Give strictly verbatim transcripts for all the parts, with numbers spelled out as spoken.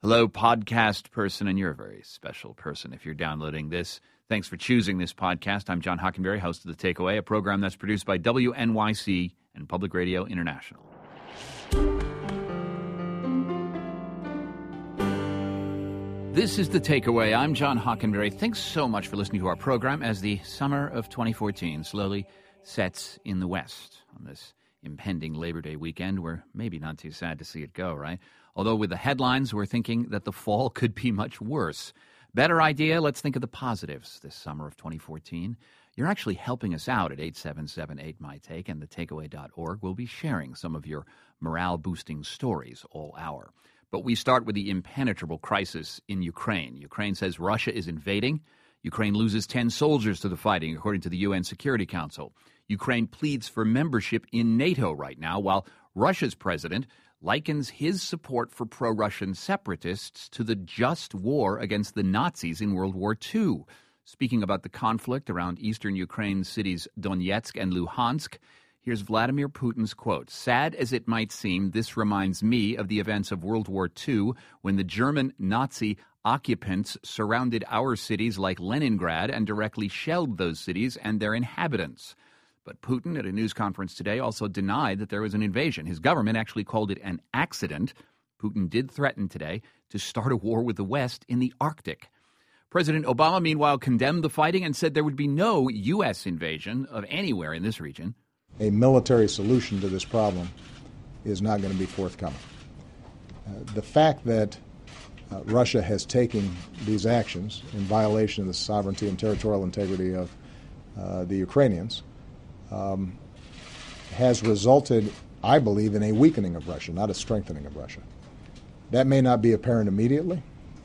Hello, podcast person, and you're a very special person if you're downloading this. Thanks for choosing this podcast. I'm John Hockenberry, host of The Takeaway, a program that's produced by W N Y C and Public Radio International. This is The Takeaway. I'm John Hockenberry. Thanks so much for listening to our program as the summer of twenty fourteen slowly sets in the West on this impending Labor Day weekend. We're maybe not too sad to see it go, right? Although with the headlines, we're thinking that the fall could be much worse. Better idea, let's think of the positives this summer of twenty fourteen. You're actually helping us out at eight seven seven eight M Y Take and the takeaway dot org. We'll be sharing some of your morale-boosting stories all hour. But we start with the impenetrable crisis in Ukraine. Ukraine says Russia is invading. Ukraine loses ten soldiers to the fighting, according to the U N Security Council. Ukraine pleads for membership in NATO right now, while Russia's president likens his support for pro-Russian separatists to the just war against the Nazis in World War Two. Speaking about the conflict around eastern Ukraine's cities Donetsk and Luhansk, here's Vladimir Putin's quote. "Sad as it might seem, this reminds me of the events of World War Two when the German Nazi occupants surrounded our cities like Leningrad and directly shelled those cities and their inhabitants." But Putin, at a news conference today, also denied that there was an invasion. His government actually called it an accident. Putin did threaten today to start a war with the West in the Arctic. President Obama, meanwhile, condemned the fighting and said there would be no U S invasion of anywhere in this region. A military solution to this problem is not going to be forthcoming. Uh, the fact that uh, Russia has taken these actions in violation of the sovereignty and territorial integrity of uh, the Ukrainians um, has resulted, I believe, in a weakening of Russia, not a strengthening of Russia. That may not be apparent immediately,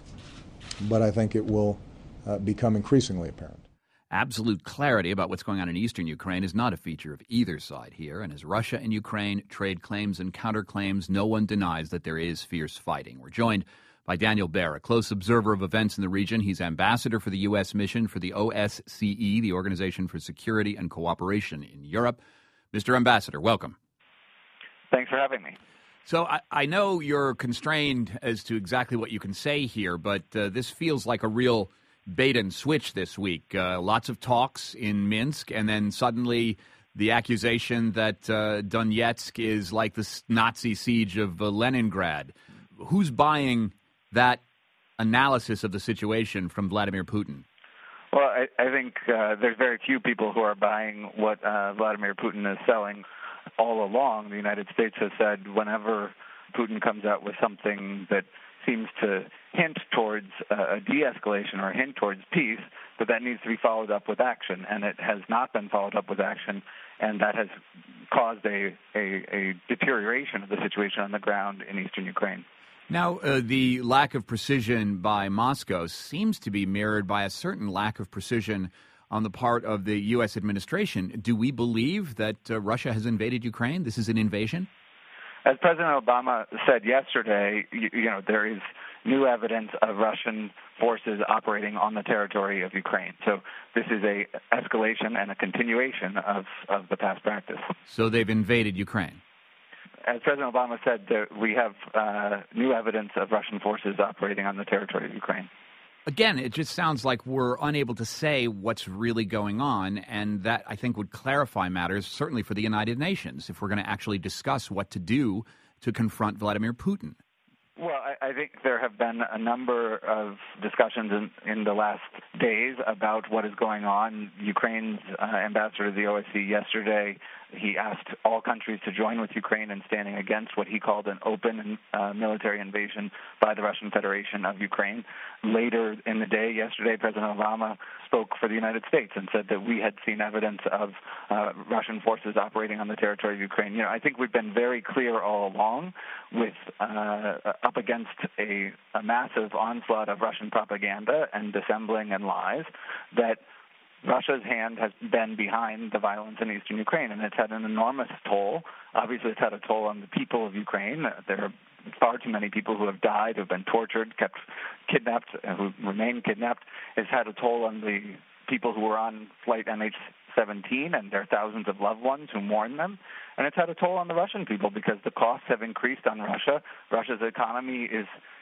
but I think it will uh, become increasingly apparent. Absolute clarity about what's going on in eastern Ukraine is not a feature of either side here. And as Russia and Ukraine trade claims and counterclaims, no one denies that there is fierce fighting. We're joined by Daniel Baer, a close observer of events in the region. He's ambassador for the U S mission for the O S C E, the Organization for Security and Cooperation in Europe. Mister Ambassador, welcome. Thanks for having me. So I, I know you're constrained as to exactly what you can say here, but uh, this feels like a real bait and switch this week. Uh, lots of talks in Minsk, and then suddenly the accusation that uh, Donetsk is like the Nazi siege of uh, Leningrad. Who's buying that analysis of the situation from Vladimir Putin? Well, I, I think uh, there's very few people who are buying what uh, Vladimir Putin is selling all along. The United States has said whenever Putin comes out with something that seems to hint towards uh, a de-escalation or a hint towards peace, that that needs to be followed up with action. And it has not been followed up with action, and that has caused a, a, a deterioration of the situation on the ground in eastern Ukraine. Now, uh, the lack of precision by Moscow seems to be mirrored by a certain lack of precision on the part of the U S administration. Do we believe that uh, Russia has invaded Ukraine? This is an invasion? As President Obama said yesterday, you, you know, there is new evidence of Russian forces operating on the territory of Ukraine. So this is a escalation and a continuation of, of the past practice. So they've invaded Ukraine? As President Obama said, there, we have uh, new evidence of Russian forces operating on the territory of Ukraine. Again, it just sounds like we're unable to say what's really going on, and that, I think, would clarify matters, certainly for the United Nations, if we're going to actually discuss what to do to confront Vladimir Putin. Well, I, I think there have been a number of discussions in, in the last days about what is going on. Ukraine's uh, ambassador to the O S C E yesterday, he asked all countries to join with Ukraine in standing against what he called an open uh, military invasion by the Russian Federation of Ukraine. Later in the day, yesterday, President Obama spoke for the United States and said that we had seen evidence of uh, Russian forces operating on the territory of Ukraine. You know, I think we've been very clear all along with uh, up against a, a massive onslaught of Russian propaganda and dissembling and lies that Russia's hand has been behind the violence in eastern Ukraine, and it's had an enormous toll. Obviously, it's had a toll on the people of Ukraine. There are far too many people who have died, who have been tortured, kept kidnapped, and who remain kidnapped. It's had a toll on the people who were on flight M H seventeen and their thousands of loved ones who mourn them. And it's had a toll on the Russian people because the costs have increased on Russia. Russia's economy is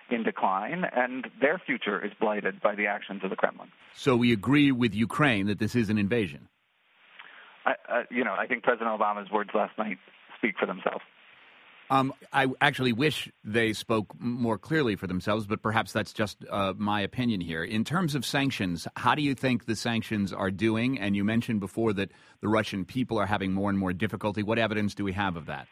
in decline, and their future is blighted by the actions of the Kremlin. So we agree with Ukraine that this is an invasion? I, uh, you know, I think President Obama's words last night speak for themselves. Um, I actually wish they spoke more clearly for themselves, but perhaps that's just uh, my opinion here. In terms of sanctions, how do you think the sanctions are doing? And you mentioned before that the Russian people are having more and more difficulty. What evidence do we have of that?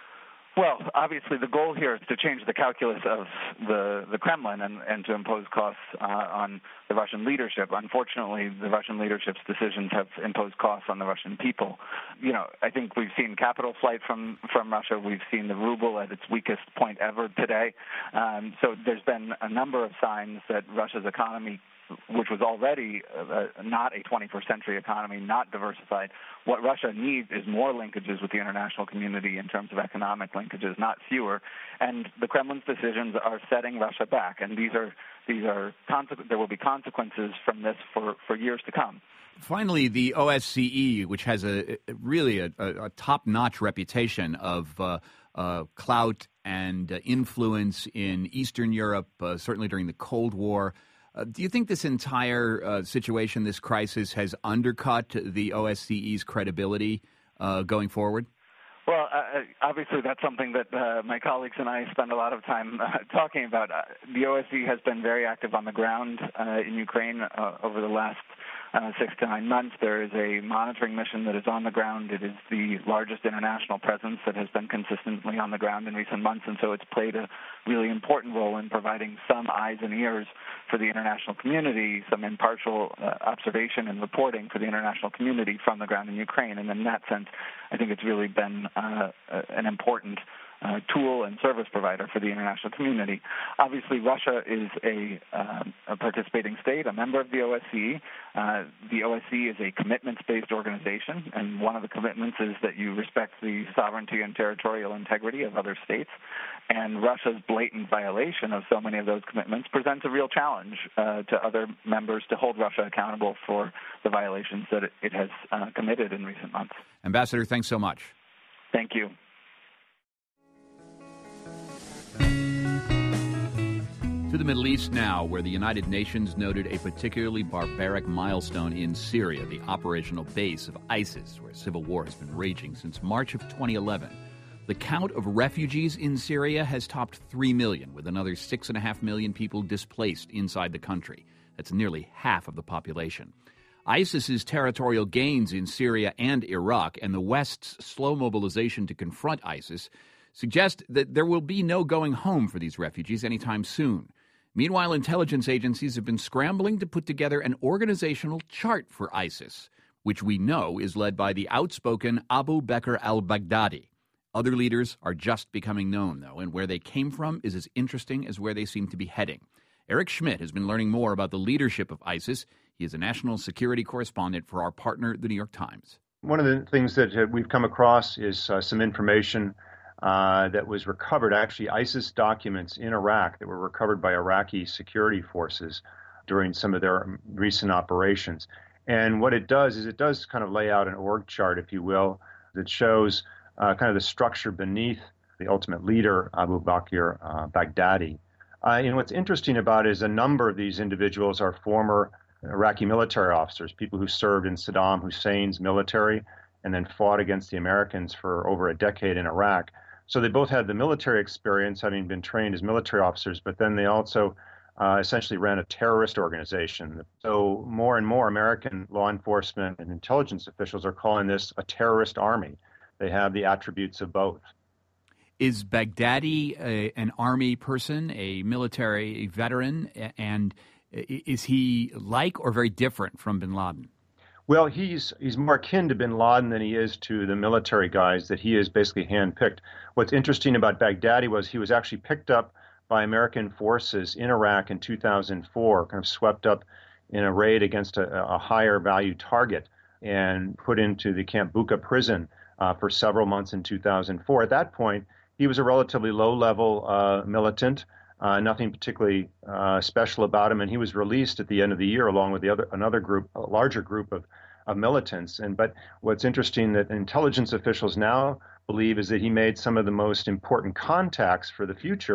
Well, obviously the goal here is to change the calculus of the, the Kremlin and, and to impose costs uh, on the Russian leadership. Unfortunately, the Russian leadership's decisions have imposed costs on the Russian people. You know, I think we've seen capital flight from, from Russia. We've seen the ruble at its weakest point ever today. Um, so there's been a number of signs that Russia's economy, which was already uh, not a twenty-first century economy, not diversified. What Russia needs is more linkages with the international community in terms of economic linkages, not fewer. And the Kremlin's decisions are setting Russia back, and these are these are consequ- there will be consequences from this for, for years to come. Finally, the O S C E, which has a really a, a top-notch reputation of uh, uh, clout and uh, influence in Eastern Europe, uh, certainly during the Cold War. Uh, do you think this entire uh, situation, this crisis, has undercut the O S C E's credibility uh, going forward? Well, uh, obviously that's something that uh, my colleagues and I spend a lot of time uh, talking about. Uh, the O S C E has been very active on the ground uh, in Ukraine uh, over the last uh, six to nine months. There is a monitoring mission that is on the ground. It is the largest international presence that has been consistently on the ground in recent months, and so it's played a really important role in providing some eyes and ears for the international community, some impartial uh, observation and reporting for the international community from the ground in Ukraine. And in that sense, I think it's really been uh, an important uh, tool and service provider for the international community. Obviously, Russia is a, uh, a participating state, a member of the O S C E. Uh, the O S C E is a commitments-based organization, and one of the commitments is that you respect the sovereignty and territorial integrity of other states. And Russia's blatant violation of so many of those commitments presents a real challenge uh, to other members to hold Russia accountable for the violations that it, it has uh, committed in recent months. Ambassador, thanks so much. Thank you. To the Middle East now, where the United Nations noted a particularly barbaric milestone in Syria, the operational base of ISIS, where civil war has been raging since March of twenty eleven. The count of refugees in Syria has topped three million, with another six point five million people displaced inside the country. That's nearly half of the population. ISIS's territorial gains in Syria and Iraq and the West's slow mobilization to confront ISIS suggest that there will be no going home for these refugees anytime soon. Meanwhile, intelligence agencies have been scrambling to put together an organizational chart for ISIS, which we know is led by the outspoken Abu Bakr al-Baghdadi. Other leaders are just becoming known, though, and where they came from is as interesting as where they seem to be heading. Eric Schmidt has been learning more about the leadership of ISIS. He is a national security correspondent for our partner, The New York Times. One of the things that uh, we've come across is uh, some information uh, that was recovered, actually ISIS documents in Iraq that were recovered by Iraqi security forces during some of their recent operations. And what it does is it does kind of lay out an org chart, if you will, that shows uh, kind of the structure beneath the ultimate leader, Abu Bakr uh, Baghdadi. Uh, and what's interesting about it is a number of these individuals are former Iraqi military officers, people who served in Saddam Hussein's military and then fought against the Americans for over a decade in Iraq. So they both had the military experience, having been trained as military officers, but then they also uh, essentially ran a terrorist organization. So more and more American law enforcement and intelligence officials are calling this a terrorist army. They have the attributes of both. Is Baghdadi a, an army person, a military veteran, and is he like or very different from bin Laden? Well, he's he's more akin to bin Laden than he is to the military guys that he is basically handpicked. What's interesting about Baghdadi was he was actually picked up by American forces in Iraq in two thousand four, kind of swept up in a raid against a, a higher value target and put into the Camp Bucca prison uh, for several months in two thousand four. At that point, he was a relatively low-level uh, militant. Uh, nothing particularly uh, special about him, and he was released at the end of the year along with the other another group, a larger group of, of militants. And but what's interesting that intelligence officials now believe is that he made some of the most important contacts for the future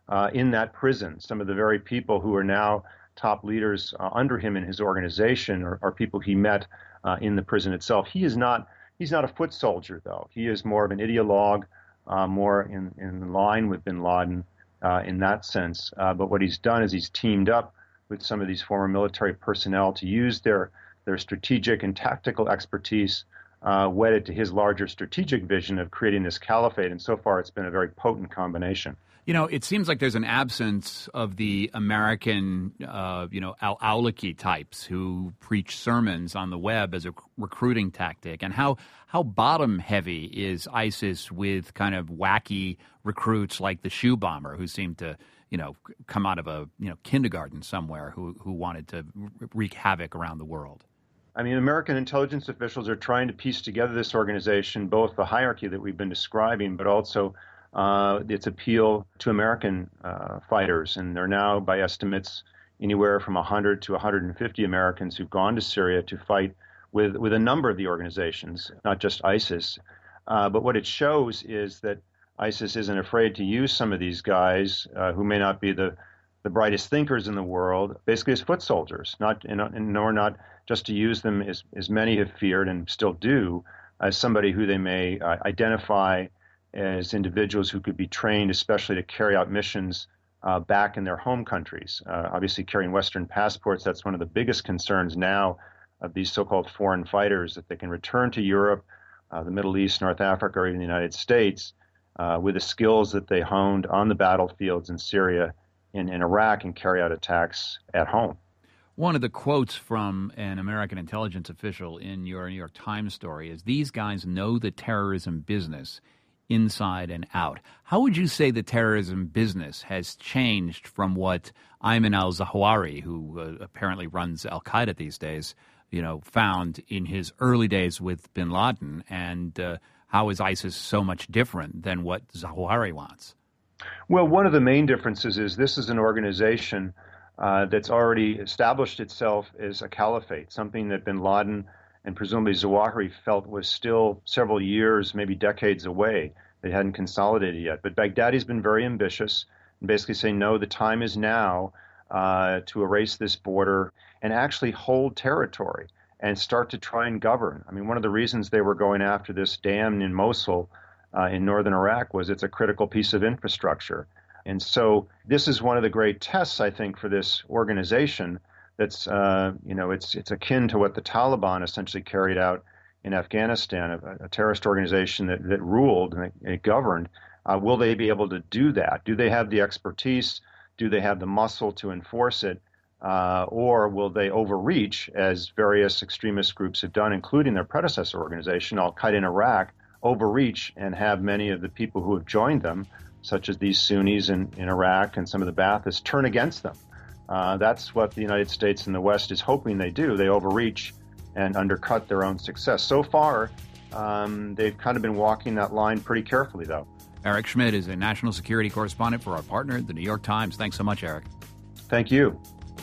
uh, in that prison. Some of the very people who are now top leaders uh, under him in his organization are, are people he met uh, in the prison itself. He is not he's not a foot soldier, though. He is more of an ideologue, uh, more in, in line with bin Laden uh, in that sense. Uh, but what he's done is he's teamed up with some of these former military personnel to use their, their strategic and tactical expertise uh, wedded to his larger strategic vision of creating this caliphate. And so far, it's been a very potent combination. You know, it seems like there's an absence of the American, uh, you know, al-Awlaki types who preach sermons on the web as a recruiting tactic. And how how bottom heavy is ISIS with kind of wacky recruits like the shoe bomber who seemed to, you know, come out of a, you know, kindergarten somewhere who, who wanted to wreak havoc around the world? I mean, American intelligence officials are trying to piece together this organization, both the hierarchy that we've been describing, but also Uh, its appeal to American uh, fighters. And there are now, by estimates, anywhere from one hundred to one hundred fifty Americans who've gone to Syria to fight with, with a number of the organizations, not just ISIS. Uh, but what it shows is that ISIS isn't afraid to use some of these guys uh, who may not be the, the brightest thinkers in the world, basically as foot soldiers, not, and nor not just to use them as, as many have feared and still do, as somebody who they may uh, identify as individuals who could be trained especially to carry out missions uh, back in their home countries. Uh, obviously, carrying Western passports, that's one of the biggest concerns now of these so-called foreign fighters, that they can return to Europe, uh, the Middle East, North Africa, or even the United States uh, with the skills that they honed on the battlefields in Syria and in Iraq and carry out attacks at home. One of the quotes from an American intelligence official in your New York Times story is, "These guys know the terrorism business inside and out." How would you say the terrorism business has changed from what Ayman al-Zawahiri, who uh, apparently runs al-Qaeda these days, you know, found in his early days with bin Laden? And uh, how is ISIS so much different than what Zawahiri wants? Well, one of the main differences is this is an organization uh, that's already established itself as a caliphate, something that bin Laden and presumably Zawahiri felt was still several years, maybe decades away. They hadn't consolidated yet. But Baghdadi's been very ambitious and basically saying, no, the time is now uh, to erase this border and actually hold territory and start to try and govern. I mean, one of the reasons they were going after this dam in Mosul uh, in northern Iraq was it's a critical piece of infrastructure. And so this is one of the great tests, I think, for this organization. That's, uh, you know, it's it's akin to what the Taliban essentially carried out in Afghanistan, a, a terrorist organization that, that ruled and it, it governed. Uh, will they be able to do that? Do they have the expertise? Do they have the muscle to enforce it? Uh, or will they overreach, as various extremist groups have done, including their predecessor organization, Al-Qaeda in Iraq, overreach and have many of the people who have joined them, such as these Sunnis in, in Iraq and some of the Baathists, turn against them? Uh, that's what the United States and the West is hoping they do. They overreach and undercut their own success. So far, um, they've kind of been walking that line pretty carefully, though. Eric Schmidt is a national security correspondent for our partner, the New York Times. Thanks so much, Eric. Thank you.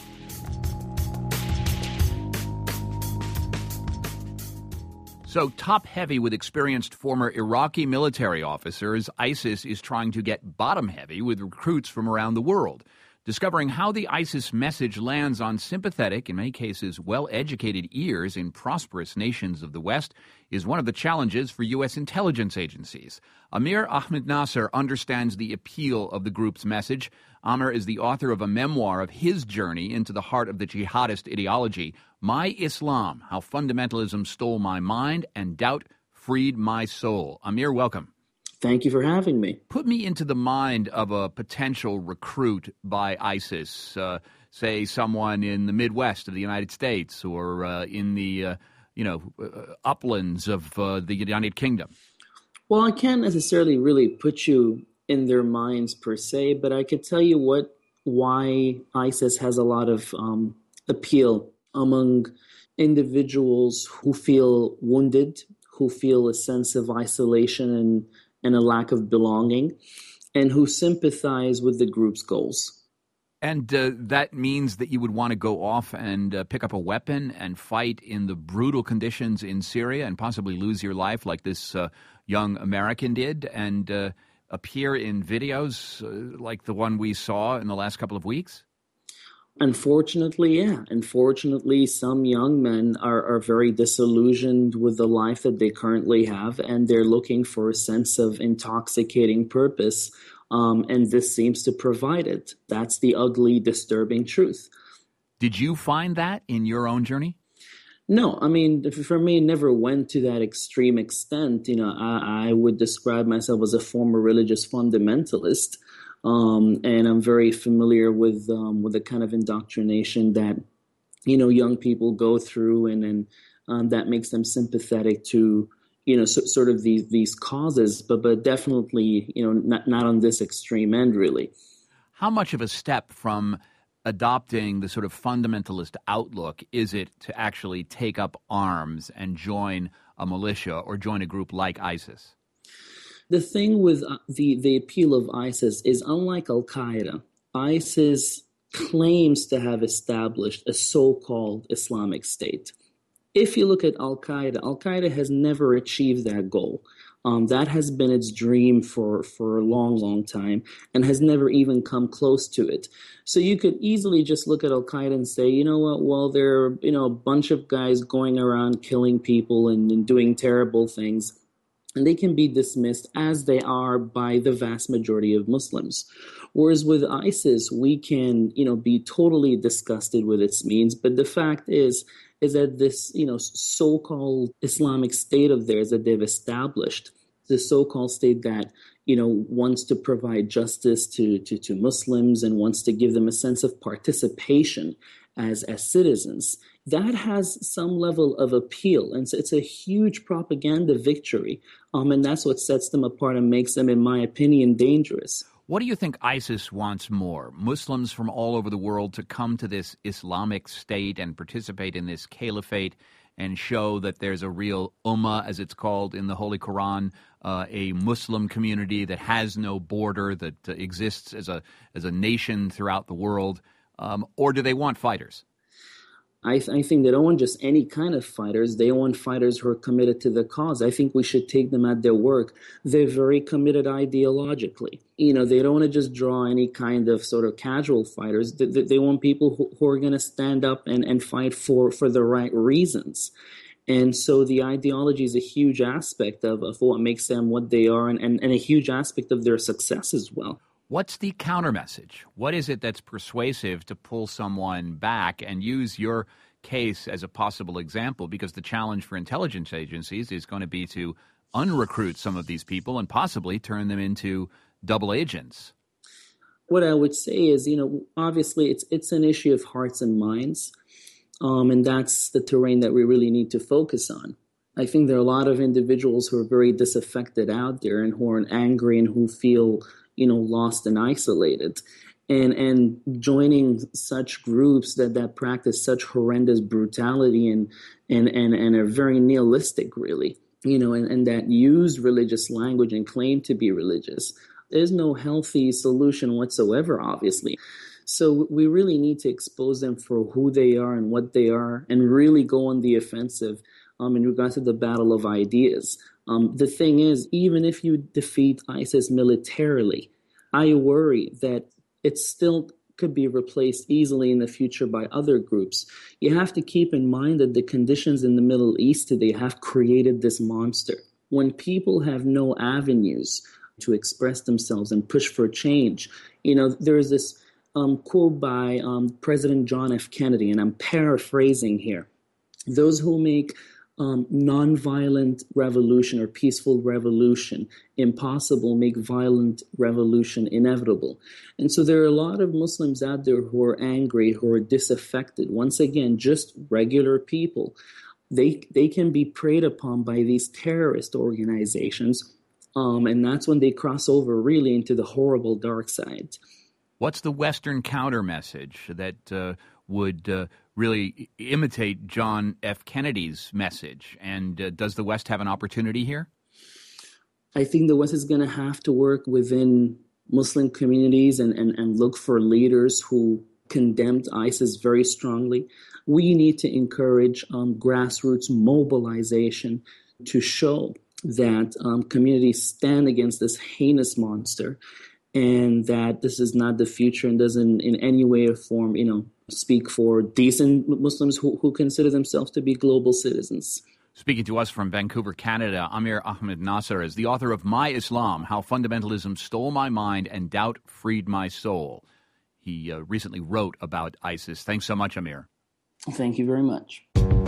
So top-heavy with experienced former Iraqi military officers, ISIS is trying to get bottom-heavy with recruits from around the world. Discovering how the ISIS message lands on sympathetic, in many cases well-educated ears in prosperous nations of the West is one of the challenges for U S intelligence agencies. Amir Ahmed Nasser understands the appeal of the group's message. Amir is the author of a memoir of his journey into the heart of the jihadist ideology, My Islam, How Fundamentalism Stole My Mind and Doubt Freed My Soul. Amir, welcome. Thank you for having me. Put me into the mind of a potential recruit by ISIS, uh, say someone in the Midwest of the United States or uh, in the, uh, you know, uh, uplands of uh, the United Kingdom. Well, I can't necessarily really put you in their minds per se, but I could tell you what why ISIS has a lot of um, appeal among individuals who feel wounded, who feel a sense of isolation and and a lack of belonging, and who sympathize with the group's goals. And uh, that means that you would want to go off and uh, pick up a weapon and fight in the brutal conditions in Syria and possibly lose your life like this uh, young American did. And uh, appear in videos uh, like the one we saw in the last couple of weeks? Unfortunately, yeah. Unfortunately, some young men are, are very disillusioned with the life that they currently have, and they're looking for a sense of intoxicating purpose, um, and this seems to provide it. That's the ugly, disturbing truth. Did you find that in your own journey? No, I mean, for me, it never went to that extreme extent. You know, I, I would describe myself as a former religious fundamentalist. Um, and I'm very familiar with um, with the kind of indoctrination that, you know, young people go through, and, and um, that makes them sympathetic to, you know, so, sort of these these causes, but but definitely, you know, not not on this extreme end, really. How much of a step from adopting the sort of fundamentalist outlook is it to actually take up arms and join a militia or join a group like ISIS? The thing with the, the appeal of ISIS is, unlike Al-Qaeda, ISIS claims to have established a so-called Islamic State. If you look at Al-Qaeda, Al-Qaeda has never achieved that goal. Um, that has been its dream for, for a long, long time, and has never even come close to it. So you could easily just look at Al-Qaeda and say, you know what, well, there are, you know, a bunch of guys going around killing people and, and doing terrible things, and they can be dismissed as they are by the vast majority of Muslims. Whereas with ISIS, we can, you know, be totally disgusted with its means. But the fact is, is that this, you know, so-called Islamic State of theirs that they've established, the so-called state that, you know, wants to provide justice to, to, to Muslims and wants to give them a sense of participation as, as citizens, that has some level of appeal. And so it's a huge propaganda victory. Um, and that's what sets them apart and makes them, in my opinion, dangerous. What do you think ISIS wants more? Muslims from all over the world to come to this Islamic State and participate in this caliphate and show that there's a real ummah, as it's called in the Holy Quran, uh, a Muslim community that has no border, that uh, exists as a as a nation throughout the world? Um, or do they want fighters? I, th- I think they don't want just any kind of fighters. They want fighters who are committed to the cause. I think we should take them at their work. They're very committed ideologically. You know, they don't want to just draw any kind of sort of casual fighters. They, they want people who, who are going to stand up and, and fight for, for the right reasons. And so the ideology is a huge aspect of, of what makes them what they are, and, and, and a huge aspect of their success as well. What's the counter message? What is it that's persuasive to pull someone back and use your case as a possible example? Because the challenge for intelligence agencies is going to be to unrecruit some of these people and possibly turn them into double agents. What I would say is, you know, obviously it's it's an issue of hearts and minds, um, and that's the terrain that we really need to focus on. I think there are a lot of individuals who are very disaffected out there and who are angry and who feel, you know, lost and isolated. And and joining such groups that, that practice such horrendous brutality and and, and, and are very nihilistic, really, you know, and, and that use religious language and claim to be religious. There's no healthy solution whatsoever, obviously. So we really need to expose them for who they are and what they are, and really go on the offensive um, in regards to the battle of ideas. Um, the thing is, even if you defeat ISIS militarily, I worry that it still could be replaced easily in the future by other groups. You have to keep in mind that the conditions in the Middle East today have created this monster. When people have no avenues to express themselves and push for change, you know, there's this um, quote by um, President John F. Kennedy, and I'm paraphrasing here. Those who make Um, nonviolent revolution or peaceful revolution impossible make violent revolution inevitable. And so there are a lot of Muslims out there who are angry, who are disaffected. Once again, just regular people. They they can be preyed upon by these terrorist organizations, um, and that's when they cross over really into the horrible dark side. What's the Western counter message that uh, would uh, really imitate John F. Kennedy's message? And uh, does the West have an opportunity here? I think the West is going to have to work within Muslim communities and, and, and look for leaders who condemned ISIS very strongly. We need to encourage um, grassroots mobilization to show that um, communities stand against this heinous monster, and that this is not the future and doesn't in any way or form, you know, speak for decent Muslims who, who consider themselves to be global citizens. Speaking to us from Vancouver, Canada, Amir Ahmed Nasser is the author of My Islam, How Fundamentalism Stole My Mind and Doubt Freed My Soul. He uh, recently wrote about ISIS. Thanks so much, Amir. Thank you very much.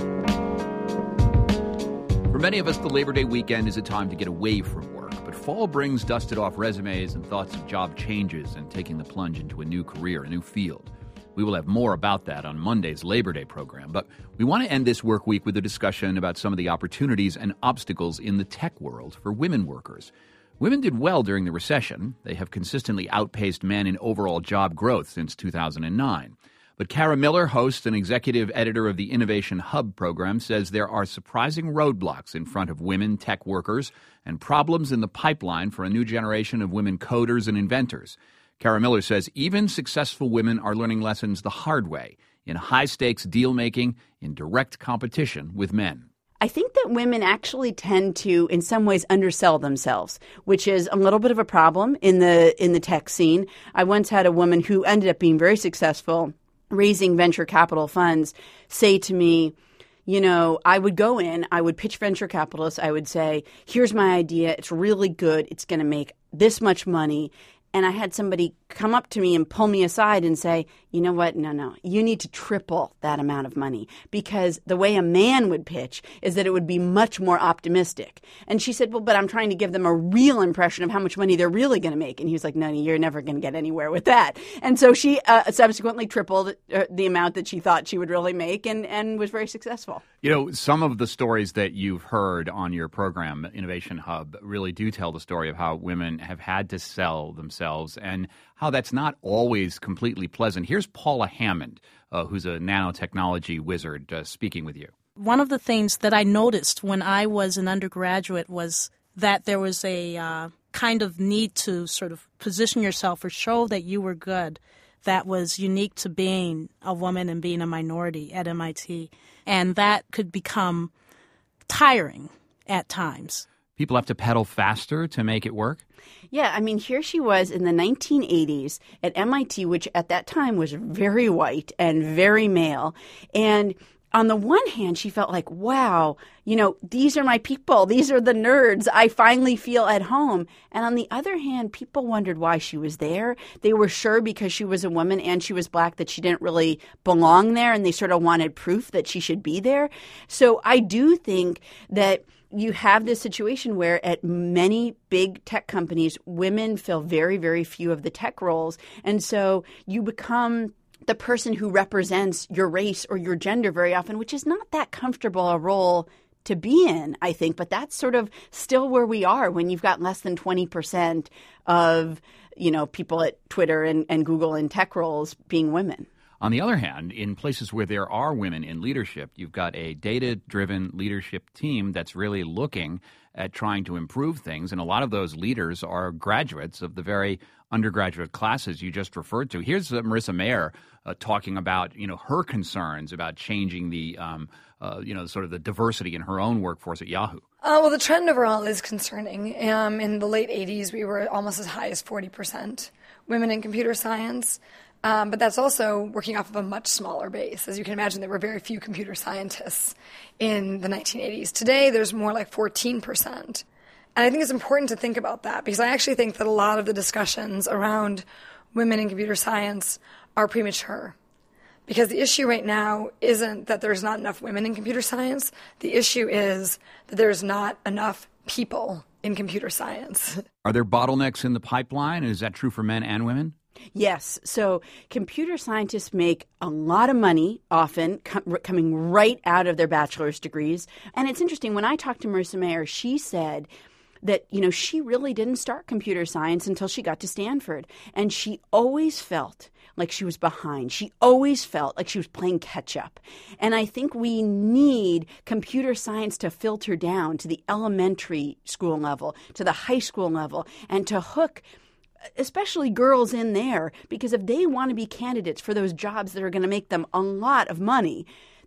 For many of us, the Labor Day weekend is a time to get away from work, but fall brings dusted off resumes and thoughts of job changes and taking the plunge into a new career, a new field. We will have more about that on Monday's Labor Day program, but we want to end this work week with a discussion about some of the opportunities and obstacles in the tech world for women workers. Women did well during the recession. They have consistently outpaced men in overall job growth since two thousand nine. But Kara Miller, host and executive editor of the Innovation Hub program, says there are surprising roadblocks in front of women tech workers and problems in the pipeline for a new generation of women coders and inventors. Kara Miller says even successful women are learning lessons the hard way in high-stakes deal-making in direct competition with men. I think that women actually tend to, in some ways, undersell themselves, which is a little bit of a problem in the in the tech scene. I once had a woman who ended up being very successful raising venture capital funds say to me, you know, I would go in, I would pitch venture capitalists, I would say, here's my idea, it's really good, it's going to make this much money. And I had somebody come up to me and pull me aside and say, you know what, no, no, you need to triple that amount of money, because the way a man would pitch is that it would be much more optimistic. And she said, well, but I'm trying to give them a real impression of how much money they're really going to make. And he was like, no, you're never going to get anywhere with that. And so she uh, subsequently tripled uh, the amount that she thought she would really make and, and was very successful. You know, some of the stories that you've heard on your program, Innovation Hub, really do tell the story of how women have had to sell themselves and how that's not always completely pleasant. Here's Paula Hammond, uh, who's a nanotechnology wizard, uh, speaking with you. One of the things that I noticed when I was an undergraduate was that there was a uh, kind of need to sort of position yourself or show that you were good that was unique to being a woman and being a minority at M I T. And that could become tiring at times. People have to pedal faster to make it work? Yeah, I mean, here she was in the nineteen eighties at M I T, which at that time was very white and very male. And on the one hand, she felt like, wow, you know, these are my people. These are the nerds. I finally feel at home. And on the other hand, people wondered why she was there. They were sure because she was a woman and she was black that she didn't really belong there, and they sort of wanted proof that she should be there. So I do think that you have this situation where at many big tech companies, women fill very, very few of the tech roles. And so you become the person who represents your race or your gender very often, which is not that comfortable a role to be in, I think. But that's sort of still where we are when you've got less than twenty percent of, you know, people at Twitter and, and Google and tech roles being women. On the other hand, in places where there are women in leadership, you've got a data-driven leadership team that's really looking at trying to improve things. And a lot of those leaders are graduates of the very undergraduate classes you just referred to. Here's uh, Marissa Mayer uh, talking about, you know, her concerns about changing the, um, uh, you know, sort of the diversity in her own workforce at Yahoo. Uh, well, the trend overall is concerning. Um, in the late eighties, we were almost as high as forty percent women in computer science. Um, but that's also working off of a much smaller base. As you can imagine, there were very few computer scientists in the nineteen eighties. Today, there's more like fourteen percent. And I think it's important to think about that, because I actually think that a lot of the discussions around women in computer science are premature. Because the issue right now isn't that there's not enough women in computer science. The issue is that there's not enough people in computer science. Are there bottlenecks in the pipeline? Is that true for men and women? Yes. So computer scientists make a lot of money, often com- coming right out of their bachelor's degrees. And it's interesting, when I talked to Marissa Mayer, she said that, you know, she really didn't start computer science until she got to Stanford. And she always felt like she was behind. She always felt like she was playing catch up. And I think we need computer science to filter down to the elementary school level, to the high school level, and to hook especially girls in there, because if they want to be candidates for those jobs that are going to make them a lot of money,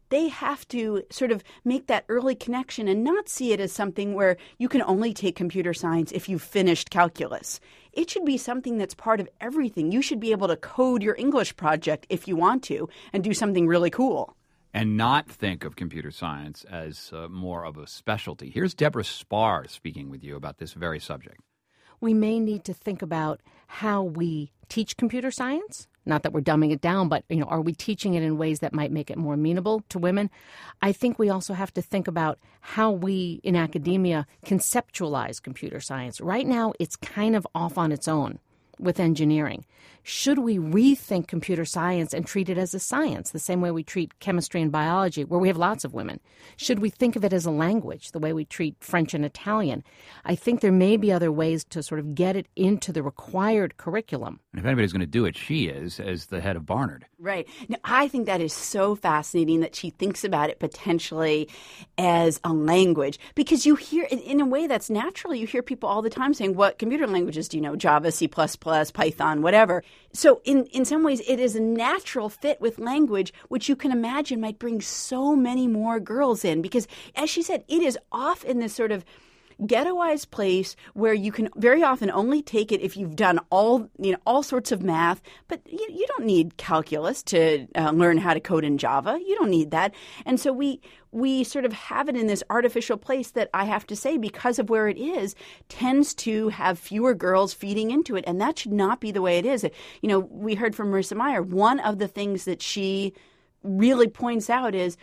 they have to sort of make that early connection and not see it as something where you can only take computer science if you've finished calculus. It should be something that's part of everything. You should be able to code your English project if you want to and do something really cool. And not think of computer science as uh, more of a specialty. Here's Deborah Spar speaking with you about this very subject. We may need to think about how we teach computer science. Not that we're dumbing it down, but, you know, are we teaching it in ways that might make it more amenable to women? I think we also have to think about how we in academia conceptualize computer science. Right now, it's kind of off on its own with engineering. Should we rethink computer science and treat it as a science, the same way we treat chemistry and biology, where we have lots of women? Should we think of it as a language, the way we treat French and Italian? I think there may be other ways to sort of get it into the required curriculum. And if anybody's going to do it, she is, as the head of Barnard. Right. Now, I think that is so fascinating that she thinks about it potentially as a language, because you hear, in, in a way that's natural, you hear people all the time saying, what computer languages do you know? Java, C plus plus, Python, whatever. So in, in some ways, it is a natural fit with language, which you can imagine might bring so many more girls in, because as she said, it is off in this sort of ghettoized place where you can very often only take it if you've done all, you know, all sorts of math, but you, you don't need calculus to uh, learn how to code in Java. You don't need that. And so we we sort of have it in this artificial place that, I have to say, because of where it is, tends to have fewer girls feeding into it. And that should not be the way it is. You know, we heard from Marissa Mayer, one of the things that she really points out is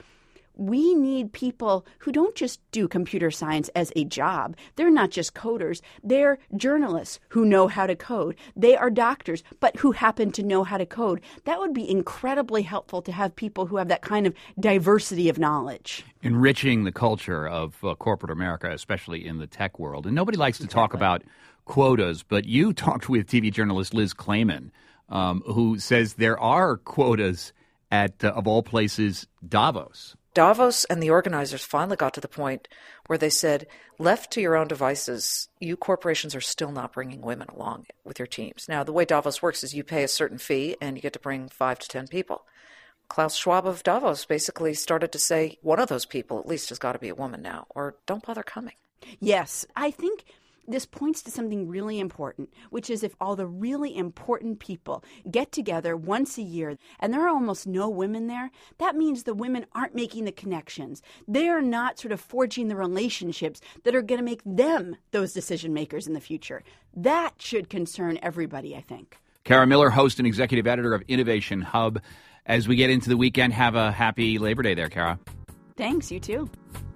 we need people who don't just do computer science as a job. They're not just coders. They're journalists who know how to code. They are doctors, but who happen to know how to code. That would be incredibly helpful to have people who have that kind of diversity of knowledge. Enriching the culture of uh, corporate America, especially in the tech world. And nobody likes to exactly. talk about quotas, but you talked with T V journalist Liz Clayman, um, who says there are quotas at, uh, of all places, Davos. Davos and the organizers finally got to the point where they said, left to your own devices, you corporations are still not bringing women along with your teams. Now, the way Davos works is you pay a certain fee and you get to bring five to ten people. Klaus Schwab of Davos basically started to say, one of those people at least has got to be a woman now, or don't bother coming. Yes, I think this points to something really important, which is if all the really important people get together once a year and there are almost no women there, that means the women aren't making the connections. They are not sort of forging the relationships that are going to make them those decision makers in the future. That should concern everybody, I think. Kara Miller, host and executive editor of Innovation Hub. As we get into the weekend, have a happy Labor Day there, Kara. Thanks, you too.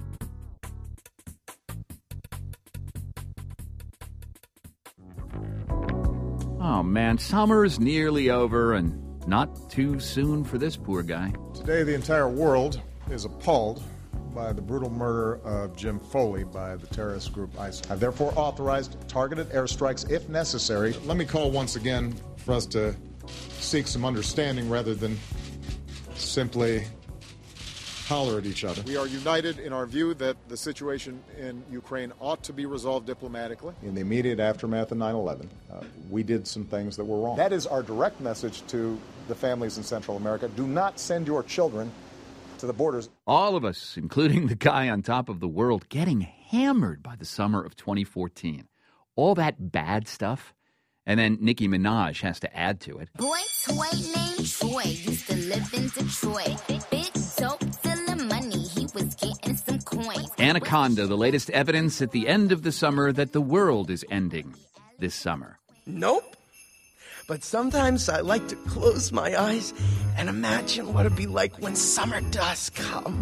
Oh, man, summer's nearly over and not too soon for this poor guy. Today, the entire world is appalled by the brutal murder of Jim Foley by the terrorist group ISIL. I've therefore authorized targeted airstrikes if necessary. Let me call once again for us to seek some understanding rather than simply holler at each other. We are united in our view that the situation in Ukraine ought to be resolved diplomatically. In the immediate aftermath of nine eleven, uh, we did some things that were wrong. That is our direct message to the families in Central America. Do not send your children to the borders. All of us, including the guy on top of the world, getting hammered by the summer of twenty fourteen. All that bad stuff. And then Nicki Minaj has to add to it. Boy toy named Troy used to live in Detroit. Big dope selling money, he was getting some coins. Anaconda, the latest evidence at the end of the summer that the world is ending this summer. Nope. But sometimes I like to close my eyes and imagine what it'd be like when summer does come.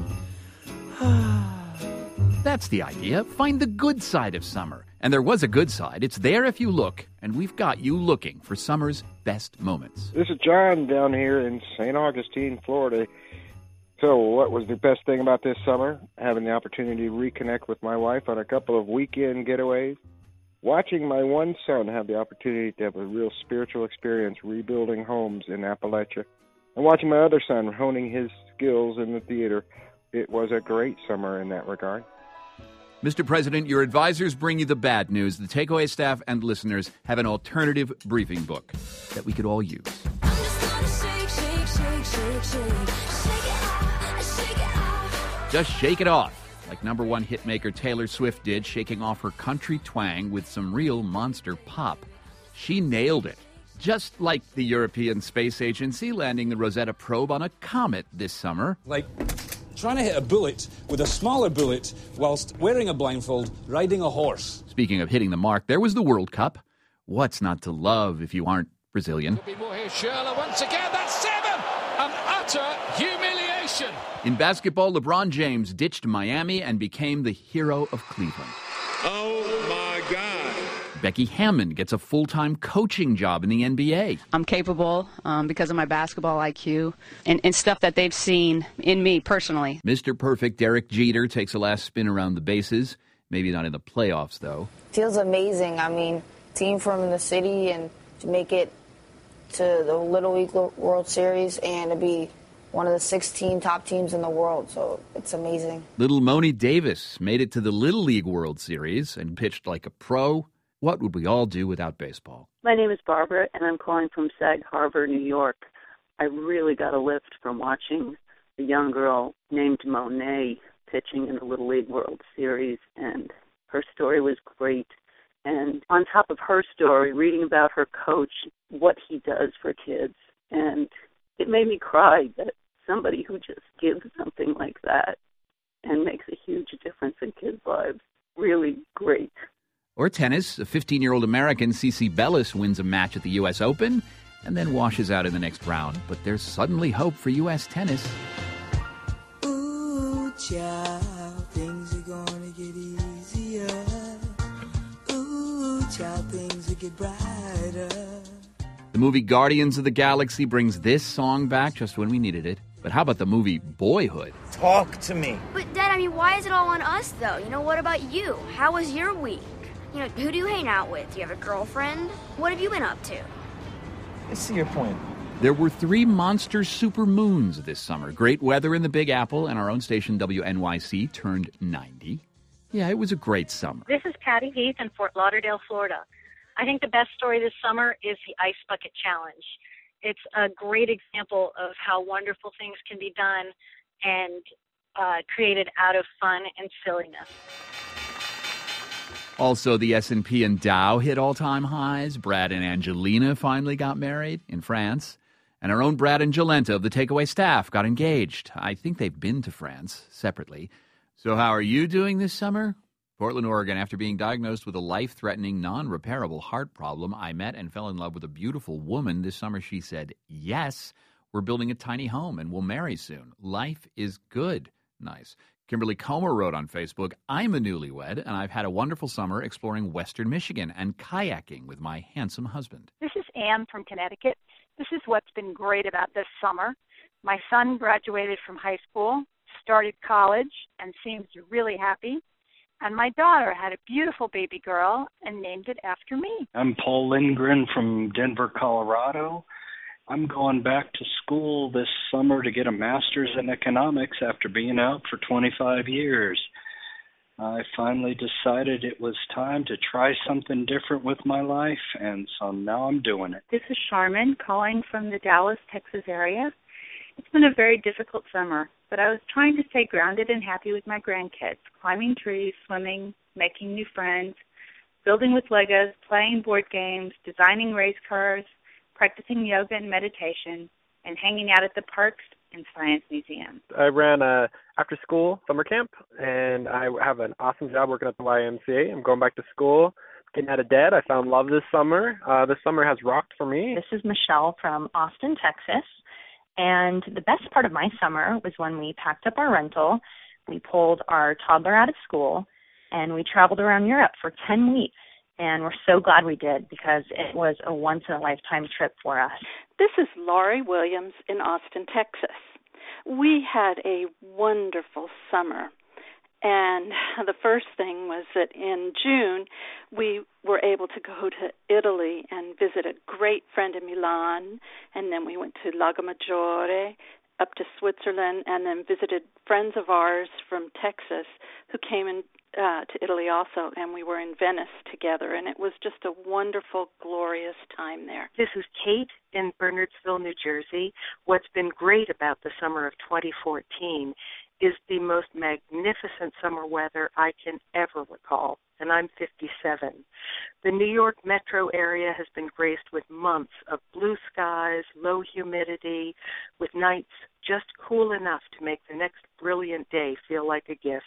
That's the idea. Find the good side of summer. And there was a good side. It's there if you look, and we've got you looking for summer's best moments. This is John down here in Saint Augustine, Florida. So what was the best thing about this summer? Having the opportunity to reconnect with my wife on a couple of weekend getaways. Watching my one son have the opportunity to have a real spiritual experience rebuilding homes in Appalachia. And watching my other son honing his skills in the theater. It was a great summer in that regard. Mister President, your advisors bring you the bad news. The Takeaway staff and listeners have an alternative briefing book that we could all use. I'm just gonna shake, shake, shake, shake, shake. Shake it out, shake it out. Just shake it off, like number one hitmaker Taylor Swift did, shaking off her country twang with some real monster pop. She nailed it. Just like the European Space Agency landing the Rosetta probe on a comet this summer. Like trying to hit a bullet with a smaller bullet whilst wearing a blindfold, riding a horse. Speaking of hitting the mark, there was the World Cup. What's not to love if you aren't Brazilian? Could be more here. Schürrle once again. That's seven. An utter humiliation. In basketball, LeBron James ditched Miami and became the hero of Cleveland. Oh, my God. Becky Hammond gets a full-time coaching job in the N B A. I'm capable um, because of my basketball I Q and, and stuff that they've seen in me personally. Mister Perfect Derek Jeter takes a last spin around the bases. Maybe not in the playoffs, though. Feels amazing. I mean, team from the city and to make it to the Little League World Series and to be one of the sixteen top teams in the world, so it's amazing. Little Moni Davis made it to the Little League World Series and pitched like a pro. What would we all do without baseball? My name is Barbara, and I'm calling from Sag Harbor, New York. I really got a lift from watching a young girl named Monet pitching in the Little League World Series, and her story was great. And on top of her story, reading about her coach, what he does for kids, and it made me cry that somebody who just gives something like that and makes a huge difference in kids' lives, really great. Or tennis, a fifteen-year-old American, Cici Bellis, wins a match at the U S Open and then washes out in the next round. But there's suddenly hope for U S tennis. Ooh, child, things are gonna get easier. Ooh, child, things will get brighter. The movie Guardians of the Galaxy brings this song back just when we needed it. But how about the movie Boyhood? Talk to me. But, Dad, I mean, why is it all on us, though? You know, what about you? How was your week? You know, who do you hang out with? Do you have a girlfriend? What have you been up to? I see your point. There were three monster supermoons this summer. Great weather in the Big Apple, and our own station W N Y C turned ninety. Yeah, it was a great summer. This is Patty Heath in Fort Lauderdale, Florida. I think the best story this summer is the Ice Bucket Challenge. It's a great example of how wonderful things can be done and uh, created out of fun and silliness. Also, the S and P and Dow hit all-time highs. Brad and Angelina finally got married in France. And our own Brad and Jolenta of the Takeaway staff got engaged. I think they've been to France separately. So how are you doing this summer? Portland, Oregon, after being diagnosed with a life-threatening, non-repairable heart problem, I met and fell in love with a beautiful woman. This summer she said, yes, we're building a tiny home and we'll marry soon. Life is good. Nice. Kimberly Comer wrote on Facebook, I'm a newlywed, and I've had a wonderful summer exploring Western Michigan and kayaking with my handsome husband. This is Ann from Connecticut. This is what's been great about this summer. My son graduated from high school, started college, and seems really happy. And my daughter had a beautiful baby girl and named it after me. I'm Paul Lindgren from Denver, Colorado. I'm going back to school this summer to get a master's in economics after being out for twenty-five years. I finally decided it was time to try something different with my life, and so now I'm doing it. This is Charmin calling from the Dallas, Texas area. It's been a very difficult summer, but I was trying to stay grounded and happy with my grandkids, climbing trees, swimming, making new friends, building with Legos, playing board games, designing race cars, practicing yoga and meditation, and hanging out at the parks and science museum. I ran a after-school summer camp, and I have an awesome job working at the Y M C A. I'm going back to school, getting out of debt. I found love this summer. Uh, this summer has rocked for me. This is Michelle from Austin, Texas, and the best part of my summer was when we packed up our rental, we pulled our toddler out of school, and we traveled around Europe for ten weeks. And we're so glad we did because it was a once-in-a-lifetime trip for us. This is Laurie Williams in Austin, Texas. We had a wonderful summer. And the first thing was that in June, we were able to go to Italy and visit a great friend in Milan. And then we went to Lago Maggiore, up to Switzerland, and then visited friends of ours from Texas who came in Uh, to Italy also, and we were in Venice together, and it was just a wonderful, glorious time there. This is Kate in Bernardsville, New Jersey. What's been great about the summer of twenty fourteen is the most magnificent summer weather I can ever recall, and I'm fifty-seven. The New York metro area has been graced with months of blue skies, low humidity, with nights just cool enough to make the next brilliant day feel like a gift.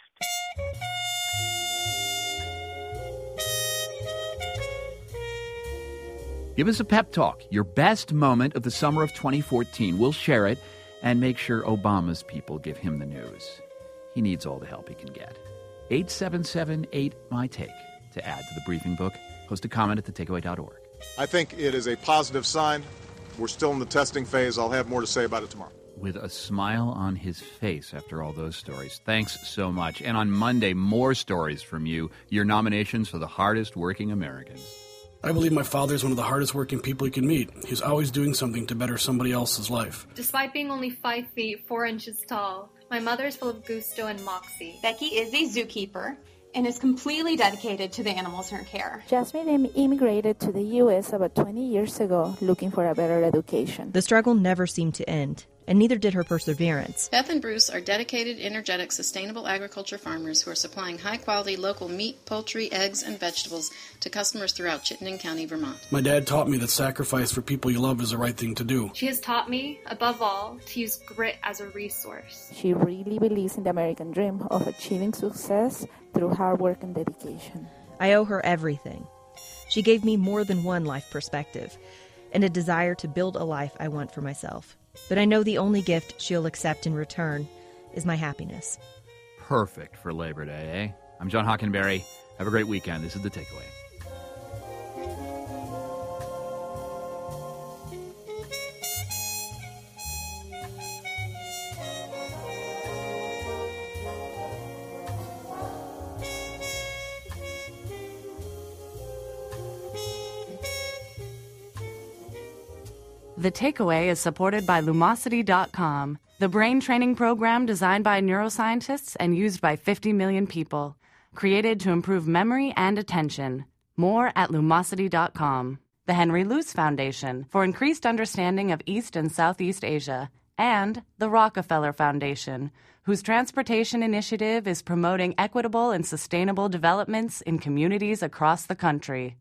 Give us a pep talk, your best moment of the summer of twenty fourteen. We'll share it and make sure Obama's people give him the news. He needs all the help he can get. eight seven seven eight, M Y, TAKE to add to the briefing book. Post a comment at the takeaway dot org. I think it is a positive sign. We're still in the testing phase. I'll have more to say about it tomorrow. With a smile on his face after all those stories. Thanks so much. And on Monday, more stories from you, your nominations for the hardest working Americans. I believe my father is one of the hardest working people you can meet. He's always doing something to better somebody else's life. Despite being only five feet, four inches tall, my mother is full of gusto and moxie. Becky is a zookeeper and is completely dedicated to the animals in her care. Jasmine immigrated to the U S about twenty years ago looking for a better education. The struggle never seemed to end, and neither did her perseverance. Beth and Bruce are dedicated, energetic, sustainable agriculture farmers who are supplying high-quality local meat, poultry, eggs, and vegetables to customers throughout Chittenden County, Vermont. My dad taught me that sacrifice for people you love is the right thing to do. She has taught me, above all, to use grit as a resource. She really believes in the American dream of achieving success through hard work and dedication. I owe her everything. She gave me more than one life perspective and a desire to build a life I want for myself. But I know the only gift she'll accept in return is my happiness. Perfect for Labor Day, eh? I'm John Hockenberry. Have a great weekend. This is The Takeaway. The Takeaway is supported by Lumosity dot com, the brain training program designed by neuroscientists and used by fifty million people, created to improve memory and attention. More at Lumosity dot com. The Henry Luce Foundation for increased understanding of East and Southeast Asia, and the Rockefeller Foundation, whose transportation initiative is promoting equitable and sustainable developments in communities across the country.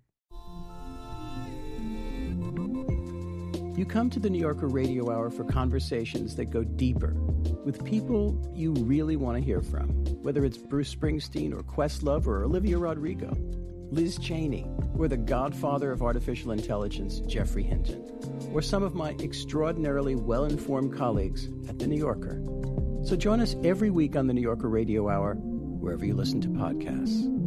You come to the New Yorker Radio Hour for conversations that go deeper with people you really want to hear from, whether it's Bruce Springsteen or Questlove or Olivia Rodrigo, Liz Cheney, or the godfather of artificial intelligence, Jeffrey Hinton, or some of my extraordinarily well-informed colleagues at The New Yorker. So join us every week on the New Yorker Radio Hour, wherever you listen to podcasts.